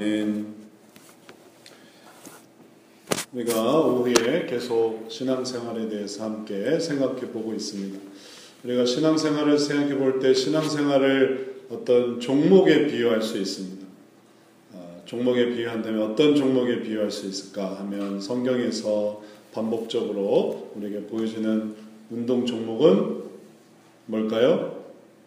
우리가 오후에 계속 신앙생활에 대해서 함께 생각해 보고 있습니다. 우리가 신앙생활을 생각해 볼 때 신앙생활을 어떤 종목에 비유할 수 있습니다. 종목에 비유한다면 어떤 종목에 비유할 수 있을까 하면 성경에서 반복적으로 우리에게 보여주는 운동 종목은 뭘까요?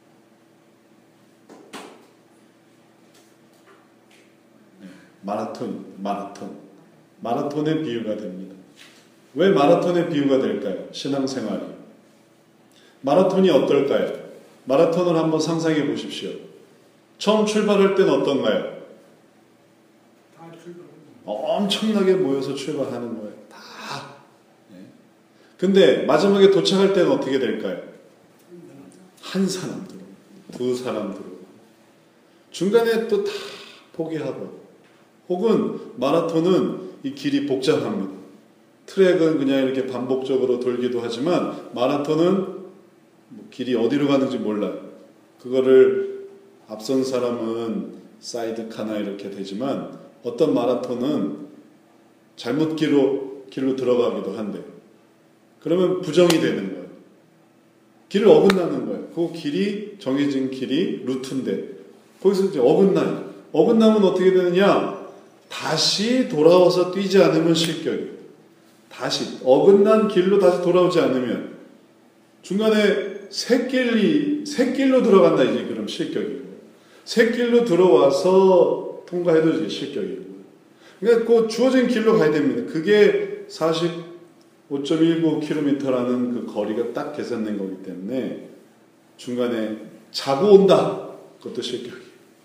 마라톤의 비유가 됩니다. 왜 마라톤의 비유가 될까요? 신앙생활이. 마라톤이 어떨까요? 마라톤을 한번 상상해 보십시오. 처음 출발할 때는 어떤가요? 엄청나게 모여서 출발하는 거예요. 다. 근데 마지막에 도착할 때는 어떻게 될까요? 한 사람 들어오고, 두 사람 들어오고, 중간에 또 다 포기하고, 혹은 마라톤은 이 길이 복잡합니다. 트랙은 그냥 이렇게 반복적으로 돌기도 하지만 마라톤은 길이 어디로 가는지 몰라요. 그거를 앞선 사람은 사이드 카나 이렇게 되지만 어떤 마라톤은 잘못 길로 들어가기도 한데 그러면 부정이 되는 거예요. 길을 어긋나는 거예요. 그 길이 정해진 길이 루트인데 거기서 이제 어긋나면 어떻게 되느냐? 다시 돌아와서 뛰지 않으면 실격이에요. 다시 어긋난 길로 다시 돌아오지 않으면 중간에 새 길로 들어간다 이제 그럼 실격이고 새 길로 들어와서 통과해도 이제 실격이고 그러니까 그 주어진 길로 가야 됩니다. 그게 45.19km라는 그 거리가 딱 계산된 거기 때문에 중간에 자고 온다 그것도 실격이에요.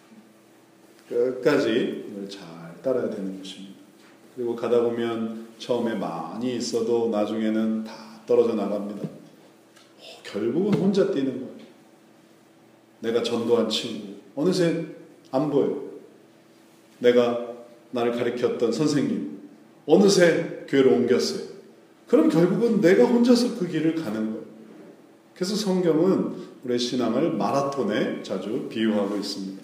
끝까지 이걸 잘 따라야 되는 것입니다. 그리고 가다 보면 처음에 많이 있어도 나중에는 다 떨어져 나갑니다. 결국은 혼자 뛰는 거예요. 내가 전도한 친구 어느새 안 보여요. 내가 나를 가르쳤던 선생님 어느새 교회로 옮겼어요. 그럼 결국은 내가 혼자서 그 길을 가는 거예요. 그래서 성경은 우리의 신앙을 마라톤에 자주 비유하고 있습니다.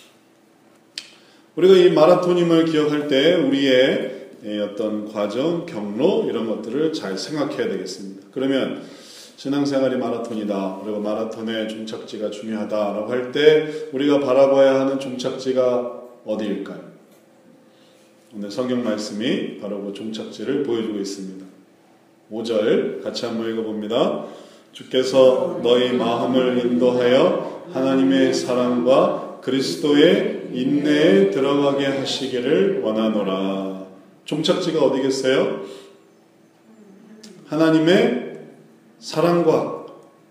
우리가 이 마라톤임을 기억할 때 우리의 어떤 과정, 경로 이런 것들을 잘 생각해야 되겠습니다. 그러면 신앙생활이 마라톤이다. 그리고 마라톤의 종착지가 중요하다라고 할 때 우리가 바라봐야 하는 종착지가 어디일까요? 오늘 성경 말씀이 바로 그 종착지를 보여주고 있습니다. 5절 같이 한번 읽어봅니다. 주께서 너희 마음을 인도하여 하나님의 사랑과 그리스도의 인내에 들어가게 하시기를 원하노라. 종착지가 어디겠어요? 하나님의 사랑과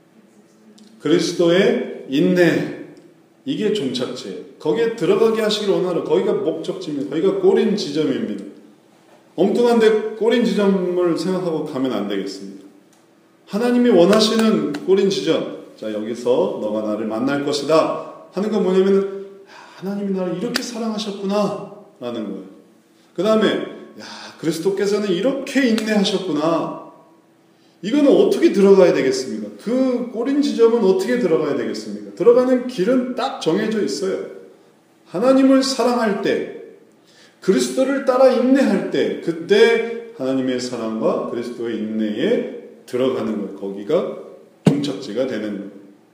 그리스도의 인내, 이게 종착지예요. 거기에 들어가게 하시기를 원하노라. 거기가 목적지입니다. 거기가 꼬린 지점입니다. 엉뚱한데 꼬린 지점을 생각하고 가면 안 되겠습니다. 하나님이 원하시는 꼬린 지점, 자 여기서 너가 나를 만날 것이다 하는 건 뭐냐면 하나님이 나를 이렇게 사랑하셨구나 라는 거예요. 그 다음에 그리스도께서는 이렇게 인내하셨구나. 이거는 어떻게 들어가야 되겠습니까? 그 꼬린 지점은 어떻게 들어가야 되겠습니까? 들어가는 길은 딱 정해져 있어요. 하나님을 사랑할 때, 그리스도를 따라 인내할 때, 그때 하나님의 사랑과 그리스도의 인내에 들어가는 거예요. 거기가 종착지가 되는 거예요.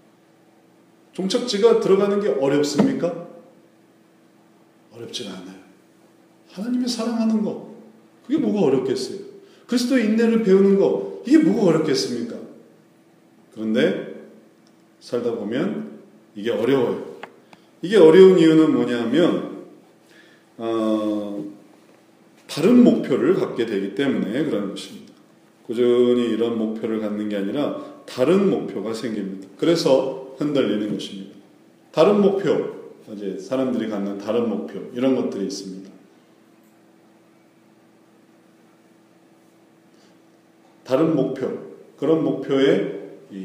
종착지가 들어가는 게 어렵습니까? 어렵지가 않아요. 하나님이 사랑하는 거, 그게 뭐가 어렵겠어요? 그리스도의 인내를 배우는 거, 이게 뭐가 어렵겠습니까? 그런데 살다 보면 이게 어려워요. 이게 어려운 이유는 뭐냐면 다른 목표를 갖게 되기 때문에 그런 것입니다. 꾸준히 이런 목표를 갖는 게 아니라 다른 목표가 생깁니다. 그래서 흔들리는 것입니다. 다른 목표, 이제 사람들이 갖는 다른 목표 이런 것들이 있습니다. 다른 목표, 그런 목표에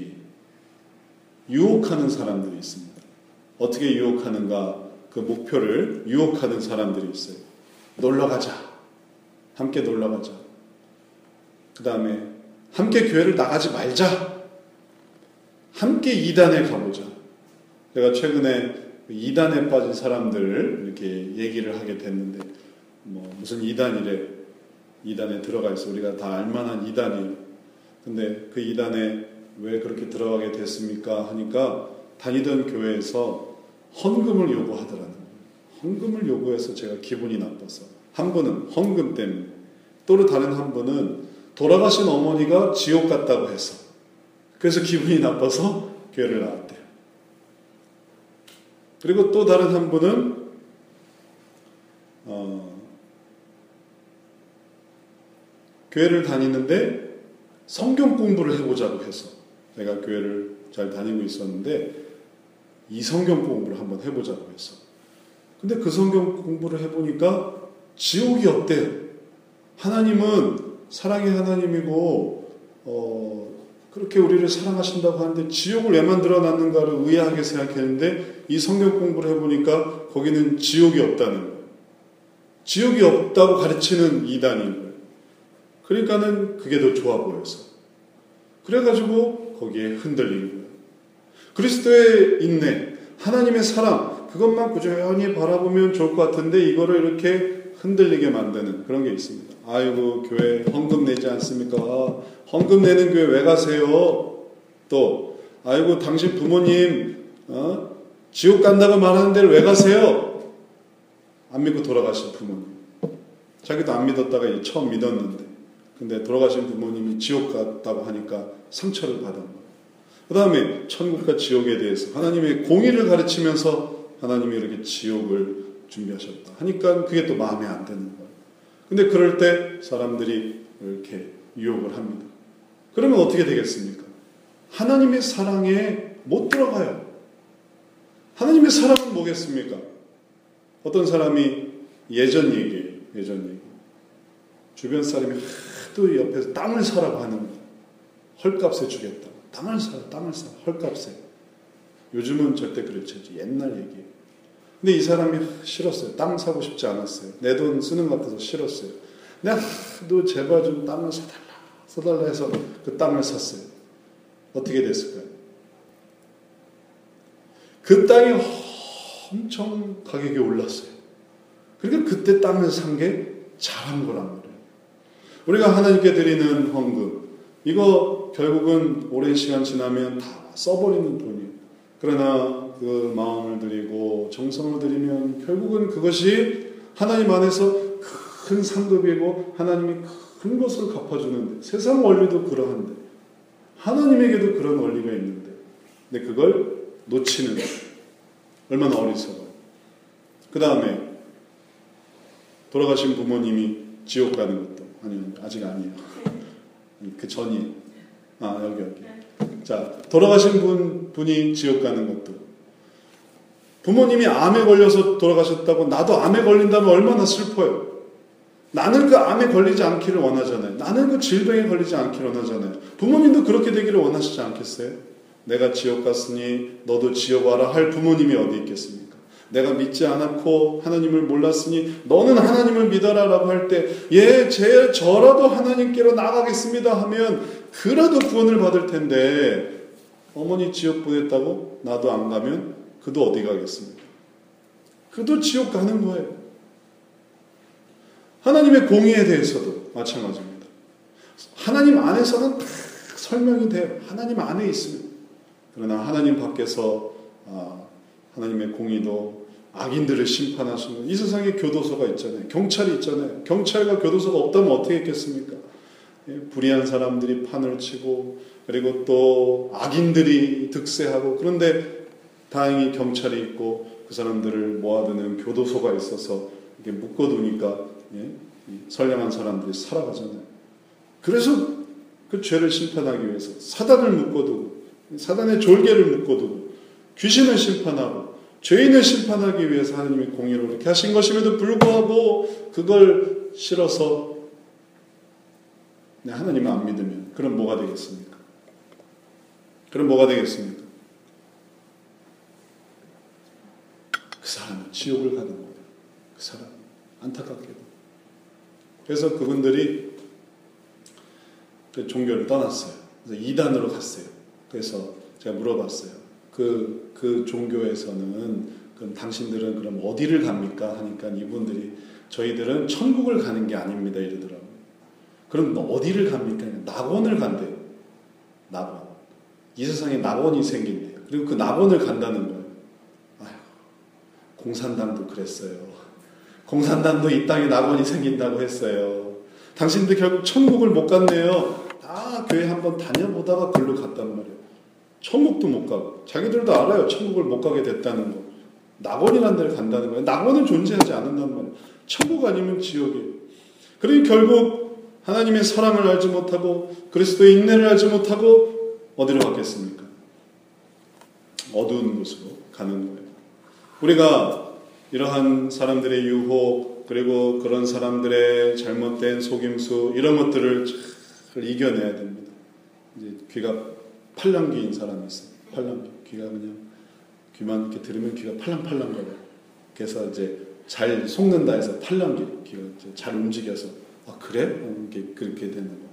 유혹하는 사람들이 있습니다. 어떻게 유혹하는가? 그 목표를 유혹하는 사람들이 있어요. 놀러 가자. 함께 놀러 가자. 그 다음에 함께 교회를 나가지 말자. 함께 이단에 가보자. 제가 최근에 이단에 빠진 사람들 이렇게 얘기를 하게 됐는데, 무슨 이단이래. 이단에 들어가 있어. 우리가 다 알만한 이단이에요. 근데 그 이단에 왜 그렇게 들어가게 됐습니까? 하니까 다니던 교회에서 헌금을 요구하더라는 거예요. 헌금을 요구해서 제가 기분이 나빠서. 한 분은 헌금 때문에, 또 다른 한 분은 돌아가신 어머니가 지옥 갔다고 해서, 그래서 기분이 나빠서 교회를 나왔대요. 그리고 또 다른 한 분은 교회를 다니는데 성경 공부를 해보자고 해서, 내가 교회를 잘 다니고 있었는데 이 성경 공부를 한번 해보자고 해서, 근데 그 성경 공부를 해보니까 지옥이 없대요. 하나님은 사랑의 하나님이고 그렇게 우리를 사랑하신다고 하는데 지옥을 왜 만들어놨는가를 의아하게 생각했는데, 이 성경 공부를 해보니까 거기는 지옥이 없다는 거예요. 지옥이 없다고 가르치는 이단인 거예요. 그러니까는 그게 더 좋아 보여서, 그래가지고 거기에 흔들린 거예요. 그리스도의 인내, 하나님의 사랑, 그것만 꾸준히 바라보면 좋을 것 같은데 이거를 이렇게 흔들리게 만드는 그런 게 있습니다. 아이고, 교회 헌금 내지 않습니까? 헌금 내는 교회 왜 가세요? 또 아이고, 당신 부모님 지옥 간다고 말하는 데를 왜 가세요? 안 믿고 돌아가신 부모님. 자기도 안 믿었다가 처음 믿었는데, 근데 돌아가신 부모님이 지옥 갔다고 하니까 상처를 받은 거예요. 그 다음에 천국과 지옥에 대해서 하나님의 공의를 가르치면서 하나님이 이렇게 지옥을 준비하셨다 하니까 그게 또 마음에 안 드는 거예요. 근데 그럴 때 사람들이 이렇게 유혹을 합니다. 그러면 어떻게 되겠습니까? 하나님의 사랑에 못 들어가요. 하나님의 사랑은 뭐겠습니까? 어떤 사람이 예전 얘기예요. 예전 얘기. 주변 사람이 하도 옆에서 땅을 사라고 하는 거예요. 헐값에 주겠다. 땅을 사, 헐값에. 요즘은 절대 그렇지 않죠. 옛날 얘기예요. 근데 이 사람이 싫었어요. 땅 사고 싶지 않았어요. 내 돈 쓰는 것 같아서 싫었어요. 내가 너 제발 좀 땅을 사달라 해서 그 땅을 샀어요. 어떻게 됐을까요? 그 땅이 엄청 가격이 올랐어요. 그러니까 그때 땅을 산 게 잘한 거란 말이에요. 우리가 하나님께 드리는 헌금, 이거 결국은 오랜 시간 지나면 다 써버리는 돈이에요. 그러나 그 마음을 드리고 정성을 드리면 결국은 그것이 하나님 안에서 큰 상급이고 하나님이 큰 것을 갚아주는데, 세상 원리도 그러한데 하나님에게도 그런 원리가 있는데, 근데 그걸 놓치는 거예요. 얼마나 어리석어요. 그 다음에 돌아가신 부모님이 지옥 가는 것도, 아니요, 아직 아니에요. 그 전이, 여기. 자, 돌아가신 분이 지옥 가는 것도, 부모님이 암에 걸려서 돌아가셨다고 나도 암에 걸린다면 얼마나 슬퍼요. 나는 그 암에 걸리지 않기를 원하잖아요. 나는 그 질병에 걸리지 않기를 원하잖아요. 부모님도 그렇게 되기를 원하시지 않겠어요? 내가 지옥 갔으니 너도 지옥 와라 할 부모님이 어디 있겠습니까? 내가 믿지 않았고 하나님을 몰랐으니 너는 하나님을 믿어라 라고 할 때, 저라도 하나님께로 나가겠습니다 하면 그라도 구원을 받을 텐데, 어머니 지옥 보냈다고 나도 안 가면 그도 어디 가겠습니까? 그도 지옥 가는 거예요. 하나님의 공의에 대해서도 마찬가지입니다. 하나님 안에서는 다 설명이 돼요. 하나님 안에 있으면. 그러나 하나님 밖에서 하나님의 공의도 악인들을 심판하시는, 이 세상에 교도소가 있잖아요. 경찰이 있잖아요. 경찰과 교도소가 없다면 어떻게 했겠습니까? 불의한 사람들이 판을 치고, 그리고 또 악인들이 득세하고, 그런데 다행히 경찰이 있고 그 사람들을 모아두는 교도소가 있어서 이렇게 묶어두니까 선량한 사람들이 살아가잖아요. 그래서 그 죄를 심판하기 위해서 사단을 묶어두고, 사단의 졸개를 묶어두고, 귀신을 심판하고 죄인을 심판하기 위해서 하나님이 공의로 이렇게 하신 것임에도 불구하고 그걸 싫어서 하나님을 안 믿으면, 그럼 뭐가 되겠습니까? 그럼 뭐가 되겠습니까? 그 사람은 지옥을 가는 거예요. 그 사람, 안타깝게도. 그래서 그분들이 그 종교를 떠났어요. 그래서 이단으로 갔어요. 그래서 제가 물어봤어요. 그 종교에서는 그럼 당신들은 그럼 어디를 갑니까? 하니까 이분들이 저희들은 천국을 가는 게 아닙니다. 이러더라고요. 그럼 어디를 갑니까? 낙원을 간대요. 낙원. 이 세상에 낙원이 생긴대요. 그리고 그 낙원을 간다는 거예요. 아휴, 공산당도 그랬어요. 공산당도 이 땅에 낙원이 생긴다고 했어요. 당신들 결국 천국을 못 갔네요. 다 교회 한번 다녀보다가 글로 갔단 말이에요. 천국도 못 가고. 자기들도 알아요. 천국을 못 가게 됐다는 거. 낙원이라는 데를 간다는 거예요. 낙원은 존재하지 않는단 말이에요. 천국 아니면 지옥이에요. 그러니 결국 하나님의 사랑을 알지 못하고 그리스도의 인내를 알지 못하고 어디로 갔겠습니까? 어두운 곳으로 가는 거예요. 우리가 이러한 사람들의 유혹 그리고 그런 사람들의 잘못된 속임수 이런 것들을 잘 이겨내야 됩니다. 이제 귀가 팔랑귀인 사람이 있어요. 팔랑귀. 귀가 그냥 귀만 이렇게 들으면 귀가 팔랑팔랑거려요. 그래서 이제 잘 속는다 해서 팔랑귀. 귀가 이제 잘 움직여서 아 그래? 그렇게 되는 거.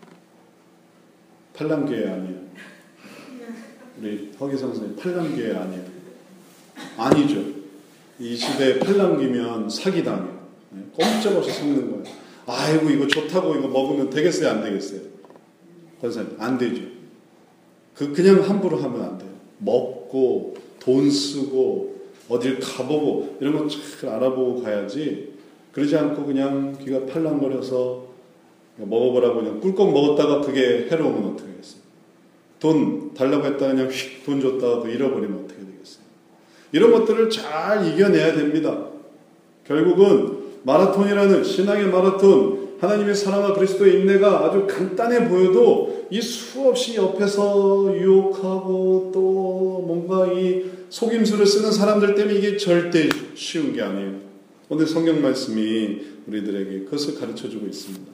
팔랑귀에 아니에요. 우리 허기성 선생님 팔랑귀에 아니에요. 아니죠. 이 시대에 팔랑귀면 사기당해요. 꼼짝없이 속는 거예요. 아이고 이거 좋다고 이거 먹으면 되겠어요? 안 되겠어요? 권사님 안 되죠. 그냥 함부로 하면 안 돼요. 먹고 돈 쓰고 어딜 가보고 이런 거 잘 알아보고 가야지. 그러지 않고 그냥 귀가 팔랑거려서 먹어보라고 그냥 꿀꺽 먹었다가 그게 해로우면 어떻게 하겠어요? 돈 달라고 했다가 그냥 휙 돈 줬다가 그 잃어버리면 어떻게 되겠어요? 이런 것들을 잘 이겨내야 됩니다. 결국은 마라톤이라는 신앙의 마라톤, 하나님의 사랑과 그리스도의 인내가 아주 간단해 보여도 이 수없이 옆에서 유혹하고 또 뭔가 이 속임수를 쓰는 사람들 때문에 이게 절대 쉬운 게 아니에요. 오늘 성경 말씀이 우리들에게 그것을 가르쳐주고 있습니다.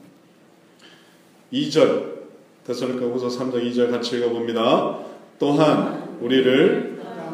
2절 데살로니가후서 3장 2절 같이 읽어봅니다. 또한 우리를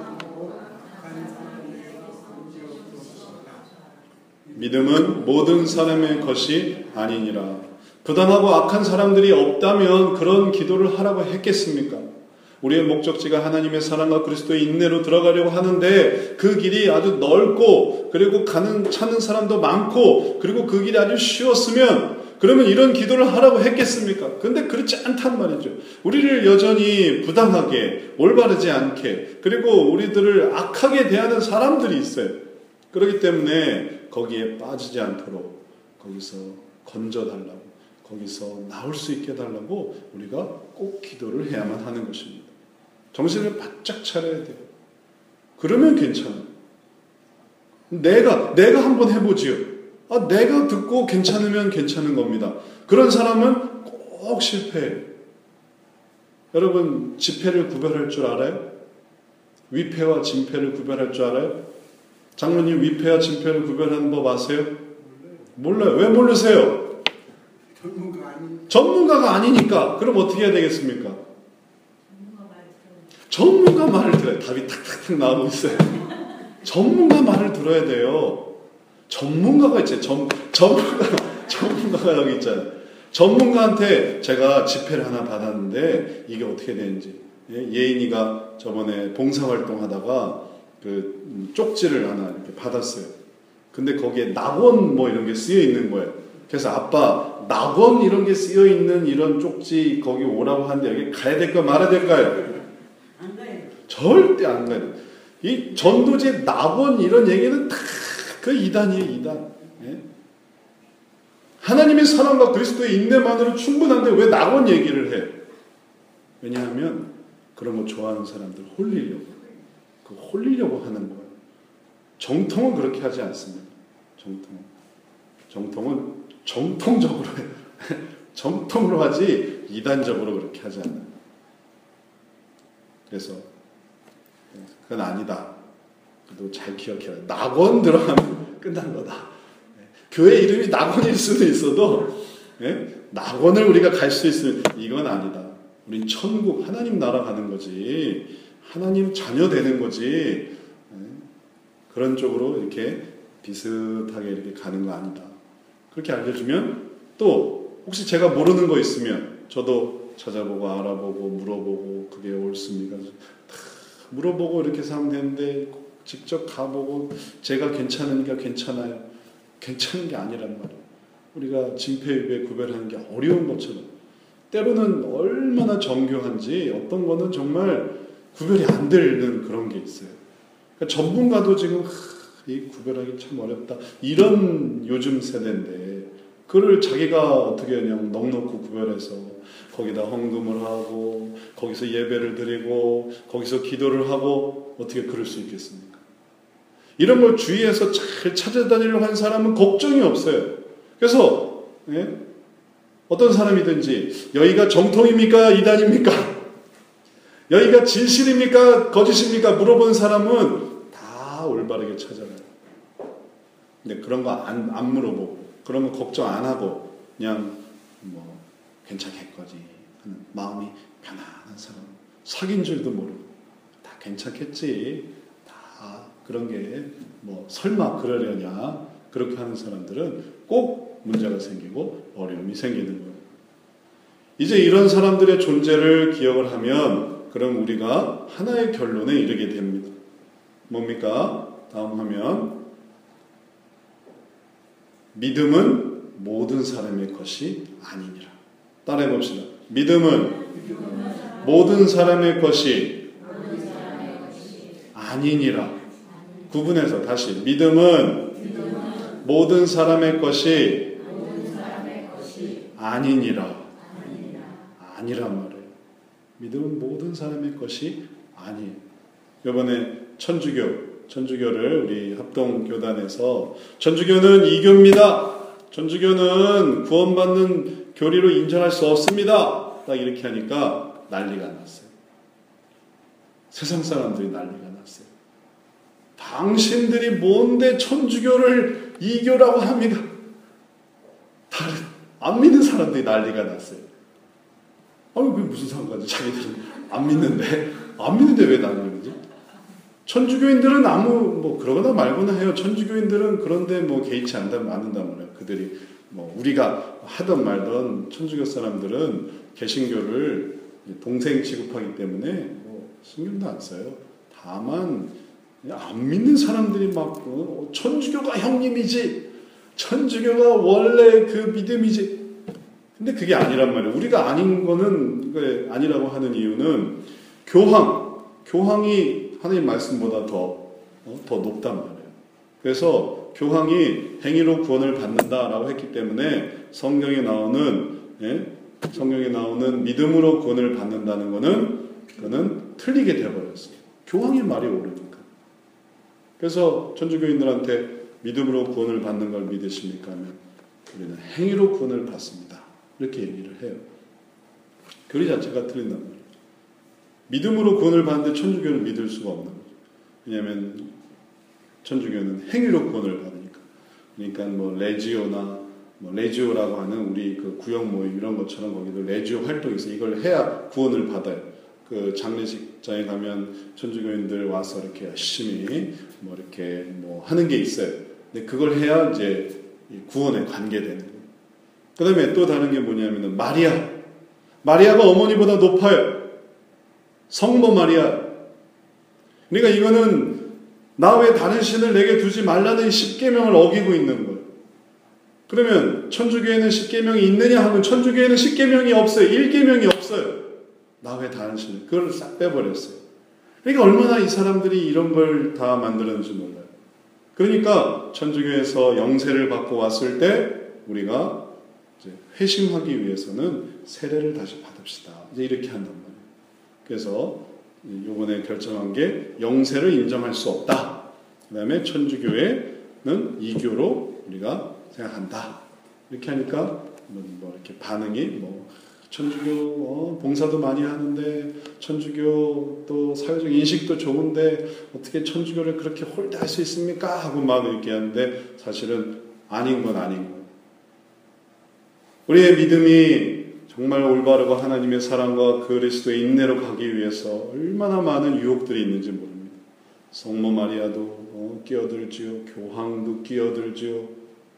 믿음은 모든 사람의 것이 아니니라. 부당하고 악한 사람들이 없다면 그런 기도를 하라고 했겠습니까? 우리의 목적지가 하나님의 사랑과 그리스도의 인내로 들어가려고 하는데 그 길이 아주 넓고 그리고 찾는 사람도 많고 그리고 그 길이 아주 쉬웠으면 그러면 이런 기도를 하라고 했겠습니까? 근데 그렇지 않단 말이죠. 우리를 여전히 부당하게 올바르지 않게 그리고 우리들을 악하게 대하는 사람들이 있어요. 그렇기 때문에 거기에 빠지지 않도록 거기서 건져달라고 거기서 나올 수 있게 해달라고 우리가 꼭 기도를 해야만 하는 것입니다. 정신을 바짝 차려야 돼요. 그러면 괜찮아요. 내가 한번 해보지요. 내가 듣고 괜찮으면 괜찮은 겁니다. 그런 사람은 꼭 실패해요. 여러분 지폐를 구별할 줄 알아요? 위패와 진패를 구별할 줄 알아요? 장로님 위패와 진패를 구별하는 법 아세요? 몰라요. 왜 모르세요? 전문가가 아니니까. 그럼 어떻게 해야 되겠습니까? 전문가 말을 들어요. 답이 탁탁탁 나오고 있어요. 전문가 말을 들어야 돼요. 전문가가 있죠. 전문가가 여기 있잖아요. 전문가한테 제가 지폐를 하나 받았는데 이게 어떻게 되는지. 예인이가 저번에 봉사활동 하다가 그 쪽지를 하나 이렇게 받았어요. 근데 거기에 낙원 뭐 이런 게 쓰여 있는 거예요. 그래서 아빠 낙원 이런 게 쓰여 있는 이런 쪽지 거기 오라고 하는데 여기 가야 될까 말아야 될까요? 안 가요. 절대 안 가요. 이 전도제 낙원 이런 얘기는 다 그 이단이에요. 이단. 예? 하나님의 사랑과 그리스도의 인내만으로 충분한데 왜 낙원 얘기를 해? 왜냐하면 그런 거 좋아하는 사람들 홀리려고 하는 거예요. 정통은 그렇게 하지 않습니다. 정통은 정통적으로 해요. 정통으로 하지 이단적으로 그렇게 하지 않아요. 그래서 그건 아니다. 그래도 잘 기억해라. 낙원 들어가면 끝난 거다. 교회 이름이 낙원일 수도 있어도 낙원을 우리가 갈 수 있으면 이건 아니다. 우린 천국 하나님 나라 가는 거지. 하나님 자녀 되는 거지. 그런 쪽으로 이렇게 비슷하게 이렇게 가는 거 아니다. 그렇게 알려주면 또 혹시 제가 모르는 거 있으면 저도 찾아보고 알아보고 물어보고 그게 옳습니까? 다 물어보고 이렇게 하면 되는데 직접 가보고 제가 괜찮은가 괜찮아요. 괜찮은 게 아니란 말이에요. 우리가 진폐유배 구별하는 게 어려운 것처럼 때로는 얼마나 정교한지 어떤 거는 정말 구별이 안 되는 그런 게 있어요. 그러니까 전문가도 지금 이 구별하기 참 어렵다. 이런 요즘 세대인데 그를 자기가 어떻게 그냥 넉넉히 구별해서 거기다 헌금을 하고 거기서 예배를 드리고 거기서 기도를 하고 어떻게 그럴 수 있겠습니까? 이런 걸 주위에서 잘 찾아다니려고 하는 사람은 걱정이 없어요. 그래서 어떤 사람이든지 여기가 정통입니까? 이단입니까? 여기가 진실입니까? 거짓입니까? 물어보는 사람은 다 올바르게 찾아가요. 근데 그런 거 안 물어보고 그런 거 걱정 안 하고 그냥 뭐 괜찮겠거지 하는 마음이 편안한 사람, 사귄 줄도 모르고 다 괜찮겠지, 다 그런 게 뭐 설마 그러려냐 그렇게 하는 사람들은 꼭 문제가 생기고 어려움이 생기는 거예요. 이제 이런 사람들의 존재를 기억을 하면 그럼 우리가 하나의 결론에 이르게 됩니다. 뭡니까? 다음 화면. 믿음은 모든 사람의 것이 아니니라. 따라해 봅시다. 믿음은 모든 사람의 것이 아니니라. 구분해서 다시. 믿음은 모든 사람의 것이 아니니라. 아니란 말이에요. 믿음은 모든 사람의 것이 아니에요. 이번에 천주교를 우리 합동교단에서 천주교는 이교입니다. 천주교는 구원받는 교리로 인정할 수 없습니다. 딱 이렇게 하니까 난리가 났어요. 세상 사람들이 난리가 났어요. 당신들이 뭔데 천주교를 이교라고 합니까? 다른 안 믿는 사람들이 난리가 났어요. 아니 그게 무슨 상관이지? 자기들은 안 믿는데 왜 난리지? 천주교인들은 뭐 그러거나 말거나 해요. 천주교인들은 그런데 뭐 개의치 않는단 말이에요. 그들이 뭐 우리가 하던 말던 천주교 사람들은 개신교를 동생 취급하기 때문에 뭐 신경도 안 써요. 다만 안 믿는 사람들이 막 천주교가 형님이지, 천주교가 원래 그 믿음이지. 근데 그게 아니란 말이에요. 우리가 아닌 거는 아니라고 하는 이유는 교황이 하나님 말씀보다 더 높단 말이에요. 그래서 교황이 행위로 구원을 받는다라고 했기 때문에 성경에 나오는 믿음으로 구원을 받는다는 그거는 틀리게 되어버렸어요. 교황의 말이 옳으니까. 그래서 천주교인들한테 믿음으로 구원을 받는 걸 믿으십니까? 하면 우리는 행위로 구원을 받습니다. 이렇게 얘기를 해요. 교리 자체가 틀린단 말이에요. 믿음으로 구원을 받는데 천주교는 믿을 수가 없는 거죠. 왜냐하면 천주교는 행위로 구원을 받으니까. 그러니까 뭐 레지오라고 하는 우리 그 구역 모임 이런 것처럼 거기도 레지오 활동이 있어요. 이걸 해야 구원을 받아요. 그 장례식장에 가면 천주교인들 와서 이렇게 열심히 뭐 이렇게 뭐 하는 게 있어요. 근데 그걸 해야 이제 구원에 관계되는 거예요. 그 다음에 또 다른 게 뭐냐면은 마리아가 어머니보다 높아요. 성모 마리아. 그러니까 이거는 나 외에 다른 신을 내게 두지 말라는 십계명을 어기고 있는 거예요. 그러면 천주교에는 십계명이 있느냐 하면 천주교에는 십계명이 없어요. 일계명이 없어요. 나 외에 다른 신을. 그걸 싹 빼버렸어요. 그러니까 얼마나 이 사람들이 이런 걸 다 만들었는지 몰라요. 그러니까 천주교에서 영세를 받고 왔을 때 우리가 이제 회심하기 위해서는 세례를 다시 받읍시다. 이제 이렇게 한단 말이에요. 그래서 이번에 결정한 게 영세를 인정할 수 없다. 그 다음에 천주교회는 이교로 우리가 생각한다. 이렇게 하니까 뭐 이렇게 반응이 천주교 봉사도 많이 하는데 천주교 또 사회적 인식도 좋은데 어떻게 천주교를 그렇게 홀대할 수 있습니까? 하고 막 이렇게 하는데 사실은 아닌 건 아닌 거예요. 우리의 믿음이 정말 올바르고 하나님의 사랑과 그리스도의 인내로 가기 위해서 얼마나 많은 유혹들이 있는지 모릅니다. 성모 마리아도 끼어들지요. 교황도 끼어들지요.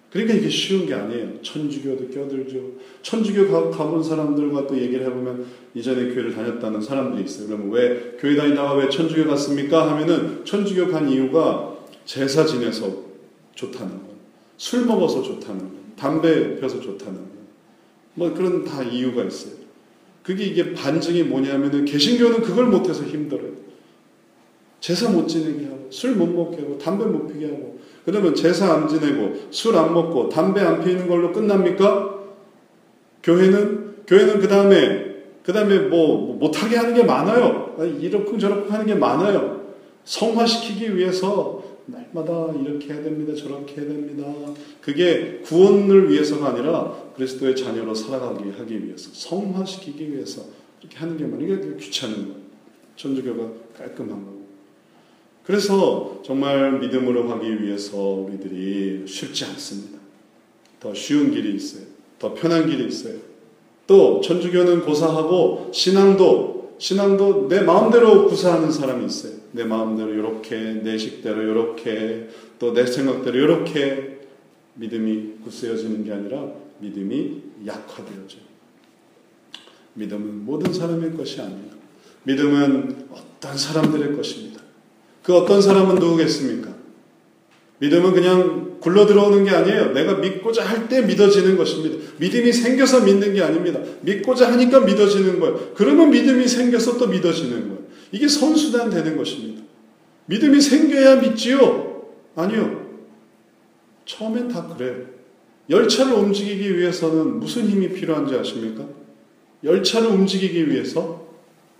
그러니까 이게 쉬운 게 아니에요. 천주교도 껴들죠. 천주교 가본 사람들과 또 얘기를 해보면 이전에 교회를 다녔다는 사람들이 있어요. 그러면 왜 교회 다니다가 왜 천주교 갔습니까? 하면은 천주교 간 이유가 제사 지내서 좋다는 거예요. 술 먹어서 좋다는 거예요. 담배 펴서 좋다는 거예요. 뭐 그런 다 이유가 있어요. 그게 이게 반증이 뭐냐면은 개신교는 그걸 못해서 힘들어요. 제사 못 지내게 하고 술 못 먹게 하고 담배 못 피게 하고 그러면 제사 안 지내고 술 안 먹고 담배 안 피는 걸로 끝납니까? 교회는 그 다음에 뭐 못하게 하는 게 많아요. 이러쿵저러쿵 하는 게 많아요. 성화시키기 위해서 날마다 이렇게 해야 됩니다. 저렇게 해야 됩니다. 그게 구원을 위해서가 아니라 그리스도의 자녀로 살아가기 하기 위해서 성화시키기 위해서 그렇게 하는 게 많아요. 이게 귀찮은 거예요. 천주교가 깔끔한 거고. 그래서 정말 믿음으로 가기 위해서 우리들이 쉽지 않습니다. 더 쉬운 길이 있어요. 더 편한 길이 있어요. 또 천주교는 고사하고 신앙도 내 마음대로 구사하는 사람이 있어요. 내 마음대로 이렇게 내 식대로 이렇게 또 내 생각대로 이렇게 믿음이 굳세어지는 게 아니라 믿음이 약화되어져요. 믿음은 모든 사람의 것이 아니에요. 믿음은 어떤 사람들의 것입니다. 그 어떤 사람은 누구겠습니까? 믿음은 그냥 굴러들어오는 게 아니에요. 내가 믿고자 할 때 믿어지는 것입니다. 믿음이 생겨서 믿는 게 아닙니다. 믿고자 하니까 믿어지는 거예요. 그러면 믿음이 생겨서 또 믿어지는 거예요. 이게 선수단 되는 것입니다. 믿음이 생겨야 믿지요? 아니요. 처음엔 다 그래요. 열차를 움직이기 위해서는 무슨 힘이 필요한지 아십니까? 열차를 움직이기 위해서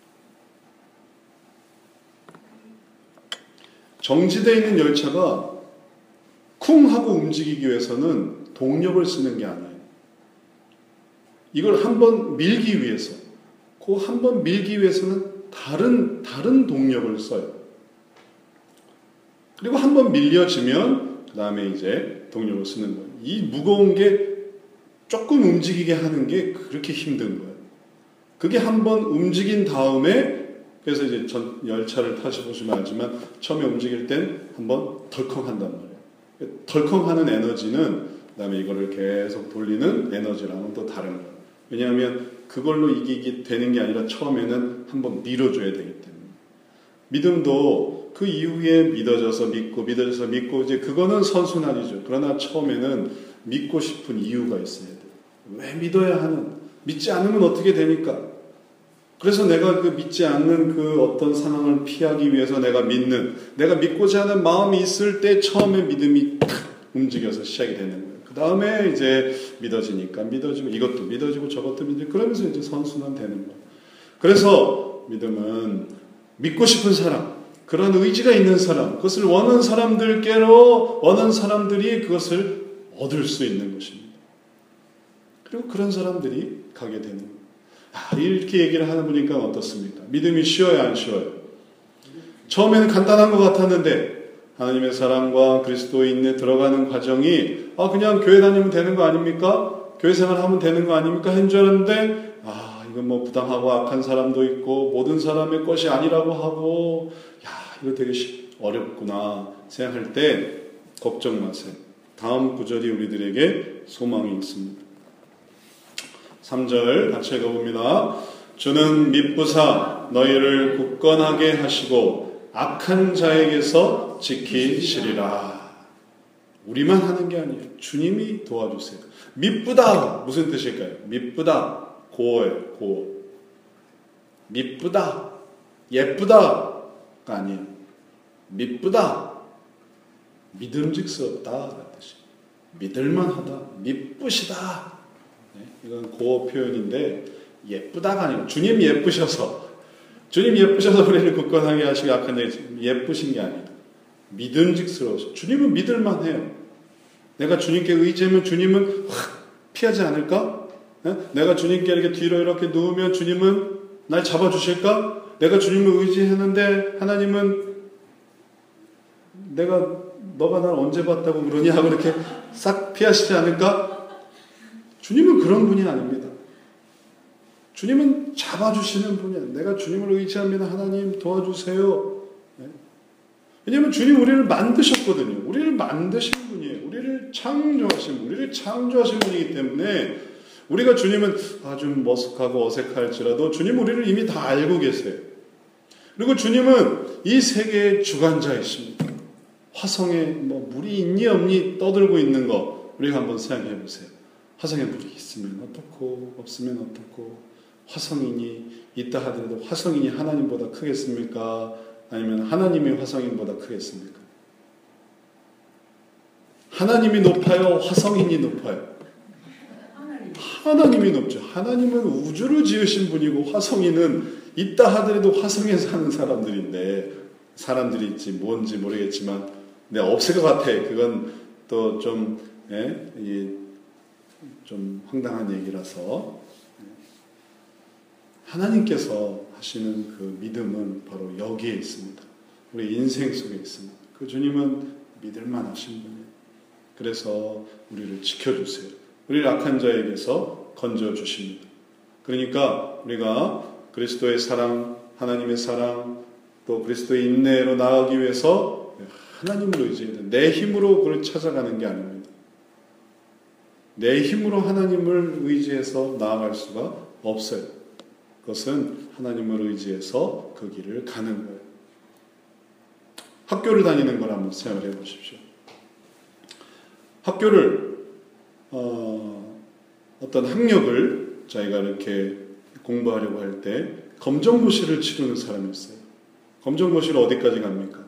정지되어 있는 열차가 쿵 하고 움직이기 위해서는 동력을 쓰는 게 아니에요. 이걸 한번 밀기 위해서, 그 한번 밀기 위해서는 다른 동력을 써요. 그리고 한번 밀려지면 그 다음에 이제 동력을 쓰는 거예요. 이 무거운 게 조금 움직이게 하는 게 그렇게 힘든 거예요. 그게 한번 움직인 다음에 그래서 이제 열차를 타셔보시면 알지만 처음에 움직일 땐 한번 덜컹한단 말이에요. 덜컹하는 에너지는 그다음에 이거를 계속 돌리는 에너지랑은 또 다른 거예요. 왜냐하면 그걸로 이기게 되는 게 아니라 처음에는 한번 밀어줘야 되기 때문에. 믿음도 그 이후에 믿어져서 믿고 이제 그거는 선순환이죠. 그러나 처음에는 믿고 싶은 이유가 있어야 돼요. 왜 믿어야 하는? 믿지 않으면 어떻게 되니까? 그래서 내가 그 믿지 않는 그 어떤 상황을 피하기 위해서 내가 믿고자 하는 마음이 있을 때 처음에 믿음이 탁 움직여서 시작이 되는 거예요. 그 다음에 이제 믿어지니까 믿어지고 이것도 믿어지고 저것도 믿어지고 그러면서 이제 선순환 되는 거예요. 그래서 믿음은 믿고 싶은 사람, 그런 의지가 있는 사람, 그것을 원하는 사람들이 그것을 얻을 수 있는 것입니다. 그리고 그런 사람들이 가게 되는 거예요. 이렇게 얘기를 하다 보니까 어떻습니까? 믿음이 쉬워요, 안 쉬워요? 처음에는 간단한 것 같았는데 하나님의 사랑과 그리스도인에 들어가는 과정이 그냥 교회 다니면 되는 거 아닙니까? 교회 생활하면 되는 거 아닙니까? 한 줄 알았는데 이건 뭐 부당하고 악한 사람도 있고 모든 사람의 것이 아니라고 하고 이거 되게 어렵구나 생각할 때 걱정 마세요. 다음 구절이 우리들에게 소망이 있습니다. 3절 같이 읽어봅니다. 주는 미쁘사 너희를 굳건하게 하시고 악한 자에게서 지키시리라. 우리만 하는 게 아니에요. 주님이 도와주세요. 미쁘다 무슨 뜻일까요? 미쁘다 고어예요. 고어. 미쁘다 예쁘다가 아니에요. 미쁘다 믿음직스럽다 뜻이에요. 믿을만하다 미쁘시다. 이건 고어 표현인데 예쁘다가 아니고 주님 예쁘셔서 우리를 굳건하게 하시고 악한 자에 예쁘신 게 아니라 믿음직스러워서 주님은 믿을만해요. 내가 주님께 의지하면 주님은 확 피하지 않을까? 내가 주님께 이렇게 뒤로 이렇게 누우면 주님은 날 잡아주실까? 내가 주님을 의지했는데 하나님은 너가 날 언제 봤다고 그러니 하고 이렇게 싹 피하시지 않을까? 주님은 그런 분이 아닙니다. 주님은 잡아주시는 분이에요. 내가 주님을 의지합니다. 하나님 도와주세요. 왜냐하면 주님 우리를 만드셨거든요. 우리를 만드신 분이에요. 우리를 우리를 창조하신 분이기 때문에 우리가 주님은 아주 머쓱하고 어색할지라도 주님 우리를 이미 다 알고 계세요. 그리고 주님은 이 세계의 주관자이십니다. 화성에 물이 있니 없니 떠들고 있는 거 우리가 한번 생각해 보세요. 화성에 물이 있으면 어떻고 없으면 어떻고, 화성인이 있다 하더라도 화성인이 하나님보다 크겠습니까? 아니면 하나님이 화성인보다 크겠습니까? 하나님이 높아요? 화성인이 높아요? 하나님이 높죠. 하나님은 우주를 지으신 분이고 화성인은 있다 하더라도 화성에 사는 사람들이 있지 뭔지 모르겠지만 없을 것 같아. 그건 또 좀 황당한 얘기라서 하나님께서 하시는 그 믿음은 바로 여기에 있습니다. 우리 인생 속에 있습니다. 그 주님은 믿을만 하신 분이에요. 그래서 우리를 지켜주세요. 우리를 악한 자에게서 건져주십니다. 그러니까 우리가 그리스도의 사랑, 하나님의 사랑, 또 그리스도의 인내로 나아가기 위해서 하나님을 의지해야 돼요. 내 힘으로 그걸 찾아가는 게 아닙니다. 내 힘으로 하나님을 의지해서 나아갈 수가 없어요. 그것은 하나님을 의지해서 그 길을 가는 거예요. 학교를 다니는 걸 한번 생각해 보십시오. 학교를 어떤 학력을 자기가 이렇게 공부하려고 할 때 검정고시를 치르는 사람이 있어요. 검정고시를 어디까지 갑니까?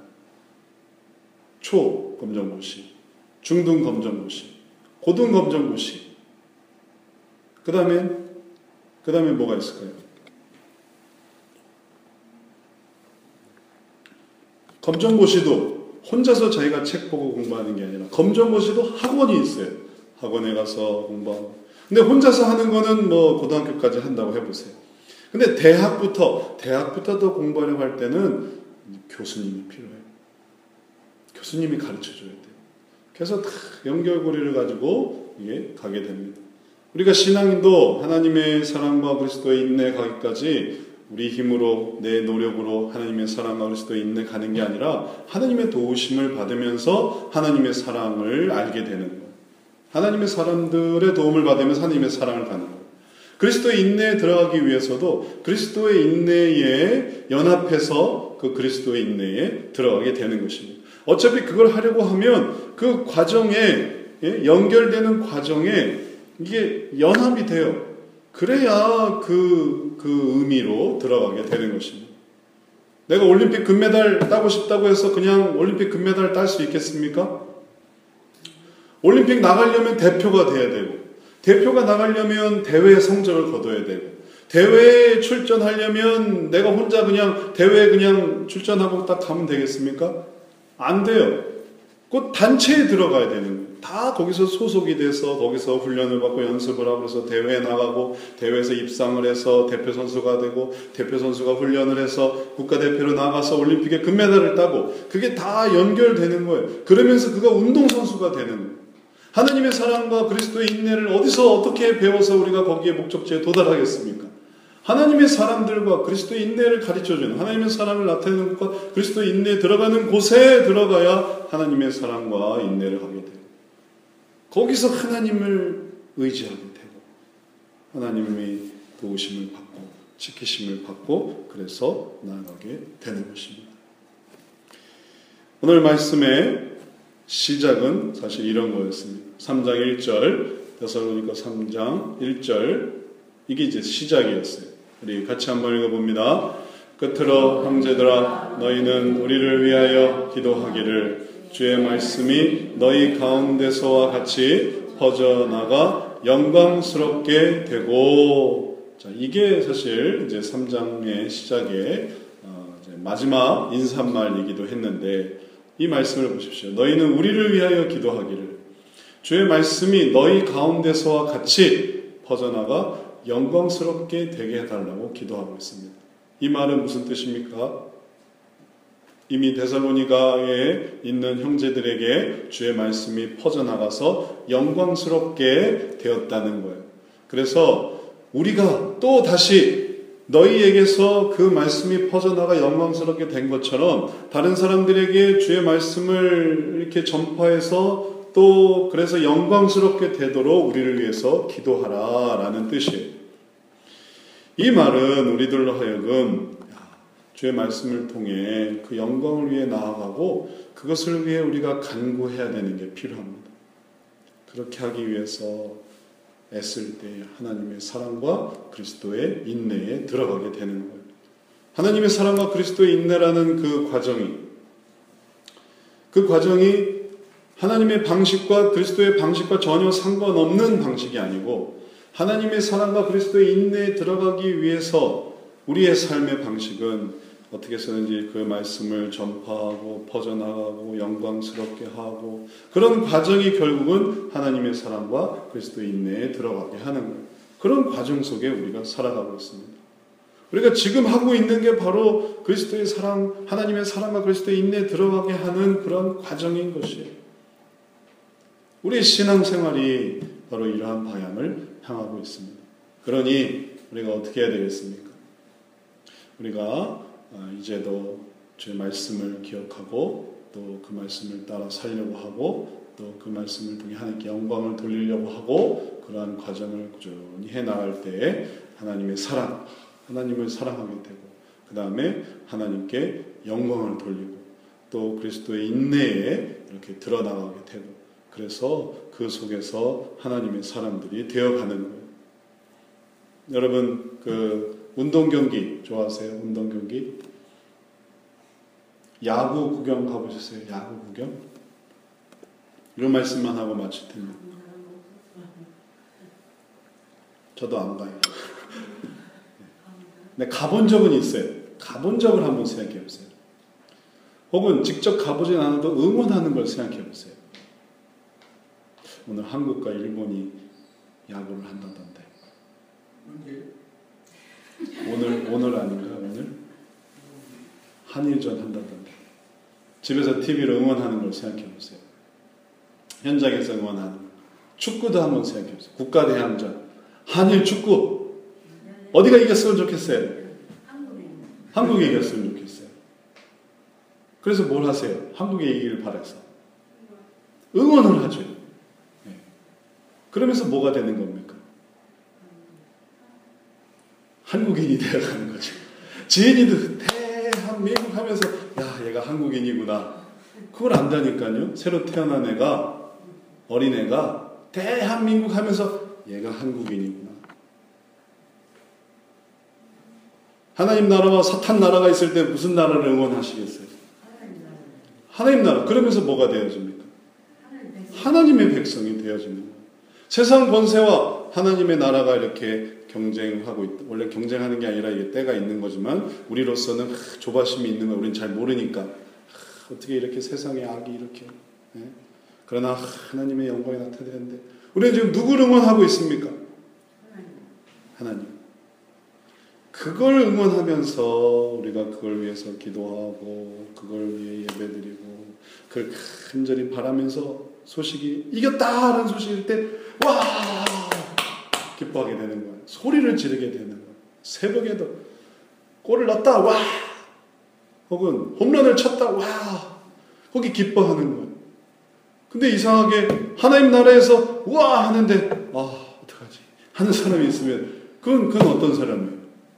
초 검정고시, 중등 검정고시, 고등 검정고시. 그 다음에 뭐가 있을까요? 검정고시도 혼자서 자기가 책 보고 공부하는 게 아니라 검정고시도 학원이 있어요. 학원에 가서 공부하고. 근데 혼자서 하는 거는 고등학교까지 한다고 해보세요. 근데 대학부터도 공부하려고 할 때는 교수님이 필요해요. 교수님이 가르쳐줘야 돼요. 그래서 다 연결고리를 가지고 이게 가게 됩니다. 우리가 신앙인도 하나님의 사랑과 그리스도의 인내 가기까지 우리 힘으로 내 노력으로 하나님의 사랑과 그리스도의 인내 가는 게 아니라 하나님의 도우심을 받으면서 하나님의 사랑을 알게 되는 거예요. 하나님의 사람들의 도움을 받으면서 하나님의 사랑을 받는 거예요. 그리스도의 인내에 들어가기 위해서도 그리스도의 인내에 연합해서 그 그리스도의 인내에 들어가게 되는 것입니다. 어차피 그걸 하려고 하면 그 과정에 연결되는 과정에 이게 연합이 돼요. 그래야 그 의미로 들어가게 되는 것입니다. 내가 올림픽 금메달 따고 싶다고 해서 그냥 올림픽 금메달 딸 수 있겠습니까? 올림픽 나가려면 대표가 돼야 되고, 대표가 나가려면 대회에 성적을 거둬야 되고, 대회에 출전하려면 내가 혼자 그냥 대회에 그냥 출전하고 딱 가면 되겠습니까? 안 돼요. 그 단체에 들어가야 되는 거예요. 다 거기서 소속이 돼서 거기서 훈련을 받고 연습을 하고 그래서 대회에 나가고 대회에서 입상을 해서 대표 선수가 되고 대표 선수가 훈련을 해서 국가대표로 나가서 올림픽에 금메달을 따고 그게 다 연결되는 거예요. 그러면서 그가 운동선수가 되는 거예요. 하나님의 사랑과 그리스도의 인내를 어디서 어떻게 배워서 우리가 거기에 목적지에 도달하겠습니까? 하나님의 사람들과 그리스도의 인내를 가르쳐주는 하나님의 사랑을 나타내는 것과 그리스도의 인내에 들어가는 곳에 들어가야 하나님의 사랑과 인내를 하게 돼요. 거기서 하나님을 의지하게 되고 하나님의 도우심을 받고 지키심을 받고 그래서 나아가게 되는 것입니다. 오늘 말씀의 시작은 사실 이런 거였습니다. 3장 1절 데살로니가 3장 1절 이게 이제 시작이었어요. 우리 같이 한번 읽어봅니다. 끝으로 형제들아 너희는 우리를 위하여 기도하기를 주의 말씀이 너희 가운데서와 같이 퍼져나가 영광스럽게 되고. 자, 이게 사실 이제 3장의 시작의 이제 마지막 인사말이기도 했는데 이 말씀을 보십시오. 너희는 우리를 위하여 기도하기를 주의 말씀이 너희 가운데서와 같이 퍼져나가 영광스럽게 되게 해달라고 기도하고 있습니다. 이 말은 무슨 뜻입니까? 이미 데살로니가에 있는 형제들에게 주의 말씀이 퍼져나가서 영광스럽게 되었다는 거예요. 그래서 우리가 또 다시 너희에게서 그 말씀이 퍼져나가 영광스럽게 된 것처럼 다른 사람들에게 주의 말씀을 이렇게 전파해서 또 그래서 영광스럽게 되도록 우리를 위해서 기도하라라는 뜻이에요. 이 말은 우리들로 하여금 주의 말씀을 통해 그 영광을 위해 나아가고 그것을 위해 우리가 간구해야 되는 게 필요합니다. 그렇게 하기 위해서 애쓸 때 하나님의 사랑과 그리스도의 인내에 들어가게 되는 거예요. 하나님의 사랑과 그리스도의 인내라는 그 과정이 하나님의 방식과 그리스도의 방식과 전혀 상관없는 방식이 아니고 하나님의 사랑과 그리스도의 인내에 들어가기 위해서 우리의 삶의 방식은 어떻게 해서든지 그 말씀을 전파하고 퍼져나가고 영광스럽게 하고 그런 과정이 결국은 하나님의 사랑과 그리스도의 인내에 들어가게 하는 거예요. 그런 과정 속에 우리가 살아가고 있습니다. 우리가 지금 하고 있는 게 바로 그리스도의 사랑, 하나님의 사랑과 그리스도의 인내에 들어가게 하는 그런 과정인 것이에요. 우리의 신앙생활이 바로 이러한 방향을 향하고 있습니다. 그러니 우리가 어떻게 해야 되겠습니까? 우리가 이제도 주의 말씀을 기억하고 또 그 말씀을 따라 살려고 하고 또 그 말씀을 통해 하나님께 영광을 돌리려고 하고 그러한 과정을 꾸준히 해나갈 때에 하나님의 사랑, 하나님을 사랑하게 되고 그 다음에 하나님께 영광을 돌리고 또 그리스도의 인내에 이렇게 드러나가게 되고 그래서 그 속에서 하나님의 사람들이 되어가는 거예요. 여러분 그 운동경기 좋아하세요? 운동경기? 야구 구경 가보셨어요? 야구 구경? 이런 말씀만 하고 마칠 텐데 저도 안 가요. 근데 가본 적은 있어요. 가본 적을 한번 생각해 보세요. 혹은 직접 가보진 않아도 응원하는 걸 생각해 보세요. 오늘 한국과 일본이 야구를 한다던데. 오늘 아닌가? 오늘? 한일전 한다던데. 집에서 TV로 응원하는 걸 생각해 보세요. 현장에서 응원하는 거. 축구도 한번 생각해 보세요. 국가대항전. 한일 축구. 어디가 이겼으면 좋겠어요? 한국이 이겼으면 좋겠어요. 그래서 뭘 하세요? 한국이 이기길 바라서. 응원을 하죠. 네. 그러면서 뭐가 되는 겁니까? 한국인이 되어가는 거죠. 지인이도 대한민국 하면서 야 얘가 한국인이구나. 그걸 안다니까요. 새로 태어난 애가 어린애가 대한민국 하면서 얘가 한국인이구나. 하나님 나라와 사탄 나라가 있을 때 무슨 나라를 응원하시겠어요? 하나님 나라. 그러면서 뭐가 되어집니까? 하나님의 백성이 되어지는 거예요. 세상 권세와 하나님의 나라가 이렇게 경쟁하고 있다. 원래 경쟁하는 게 아니라 이게 때가 있는 거지만 우리로서는 조바심이 있는 거 우리는 잘 모르니까 어떻게 이렇게 세상에 악이 이렇게 그러나 하나님의 영광이 나타나는데 우리는 지금 누구를 응원하고 있습니까? 하나님. 그걸 응원하면서 우리가 그걸 위해서 기도하고 그걸 위해 예배드리고 그걸 간절히 바라면서 소식이 이겼다라는 소식일 때 와 기뻐하게 되는 거예요. 소리를 지르게 되는 거예요. 새벽에도 골을 넣었다 와 혹은 홈런을 쳤다 와 거기 기뻐하는 거예요. 근데 이상하게 하나님 나라에서 와 하는데 어떡하지 하는 사람이 있으면 그건 어떤 사람이에요?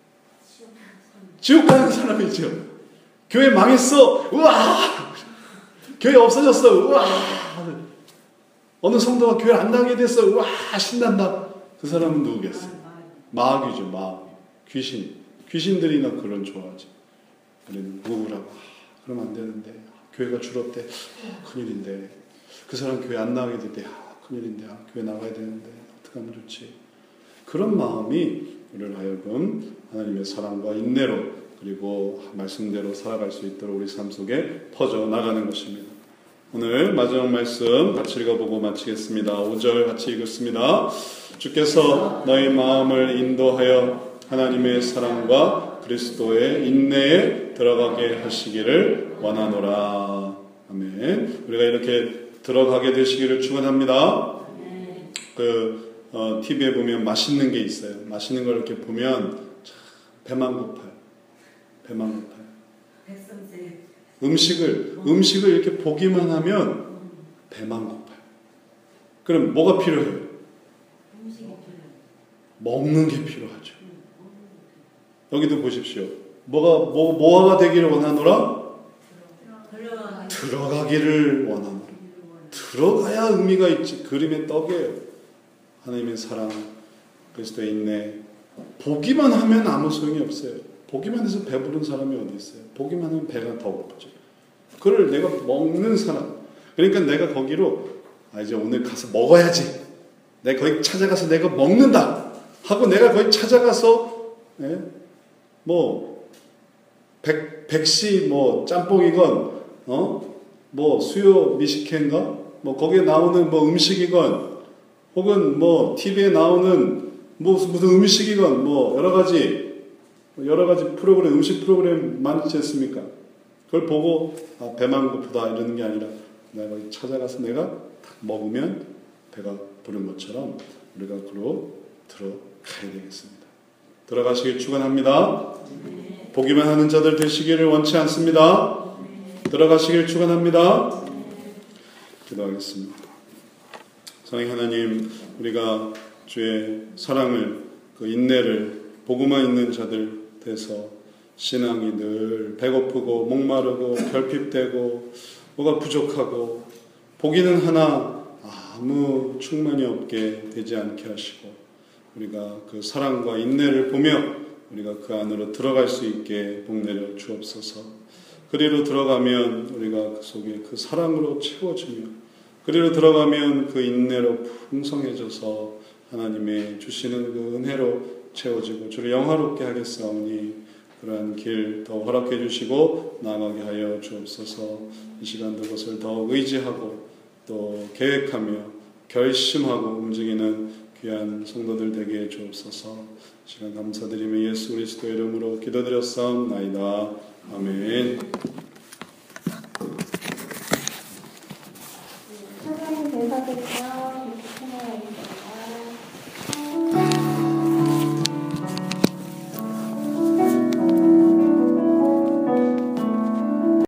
지옥 가는 사람이죠. 교회 망했어 우와 교회 없어졌어 우와 어느 성도가 교회 안 나가게 됐어 우와 신난다. 그 사람은 누구겠어요? 마귀죠. 마귀. 귀신들이나 그런 좋아하지. 우리는 우울하고 그러면 안 되는데 교회가 줄었대 큰일인데 그 사람 교회 안 나가게 됐대 큰일인데 교회 나가야 되는데 어떻게 하면 좋지. 그런 마음이 우리를 하여금 하나님의 사랑과 인내로 그리고 말씀대로 살아갈 수 있도록 우리 삶 속에 퍼져나가는 것입니다. 오늘 마지막 말씀 같이 읽어보고 마치겠습니다. 5절 같이 읽겠습니다. 주께서 너희 마음을 인도하여 하나님의 사랑과 그리스도의 인내에 들어가게 하시기를 원하노라. 아멘. 우리가 이렇게 들어가게 되시기를 축원합니다. TV에 보면 맛있는 게 있어요. 맛있는 걸 이렇게 보면 배만 고파요. 배만 고파요. 음식을 이렇게 보기만 하면 배만 고파요. 그럼 뭐가 필요해요? 먹는 게 필요하죠. 여기도 보십시오. 뭐가 되기를 원하노라? 들어가기를 원하노라. 들어가야 의미가 있지. 그림의 떡이에요. 하나님의 사랑, 그리스도의 인내. 보기만 하면 아무 소용이 없어요. 보기만 해서 배부른 사람이 어디 있어요? 보기만 하면 배가 더 고프죠. 그걸 내가 먹는 사람. 그러니까 내가 거기로 이제 오늘 가서 먹어야지. 내가 거기 찾아가서 내가 먹는다 하고 내가 거기 찾아가서 백시 짬뽕이건 수요 미식회인가 거기에 나오는 음식이건 혹은 TV에 나오는 무슨 음식이건 여러 가지 프로그램, 음식 프로그램 많지 않습니까? 그걸 보고 배만 고프다 이러는 게 아니라 내가 거기 찾아가서 내가 딱 먹으면 배가 부른 것처럼 우리가 그로 들어가야 되겠습니다. 들어가시길 축원합니다. 보기만 하는 자들 되시기를 원치 않습니다. 들어가시길 축원합니다. 기도하겠습니다. 사랑의 하나님, 우리가 주의 사랑을, 그 인내를 보고만 있는 자들 돼서 신앙이 늘 배고프고 목마르고 결핍되고 뭐가 부족하고 보기는 하나 아무 충만이 없게 되지 않게 하시고 우리가 그 사랑과 인내를 보며 우리가 그 안으로 들어갈 수 있게 복내려 주옵소서. 그리로 들어가면 우리가 그 속에 그 사랑으로 채워지며 그리로 들어가면 그 인내로 풍성해져서 하나님의 주시는 그 은혜로 채워지고 주를 영화롭게 하겠사오니 그러한 길 더 허락해 주시고 나아가게 하여 주옵소서. 이 시간도 그것을 더욱 의지하고 또 계획하며 결심하고 움직이는 귀한 성도들 되게 해 주옵소서. 시간 감사드리며 예수 그리스도의 이름으로 기도드렸사옵나이다. 아멘.